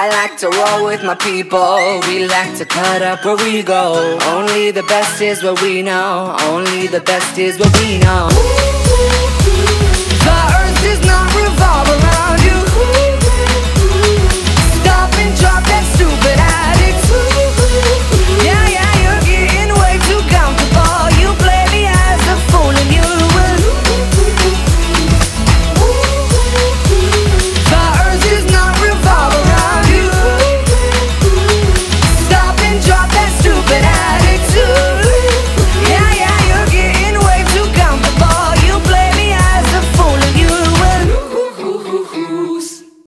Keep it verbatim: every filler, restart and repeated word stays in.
I like to roll with my people. We like to cut up where we go. Only the best is what we know. Only the best is what we know.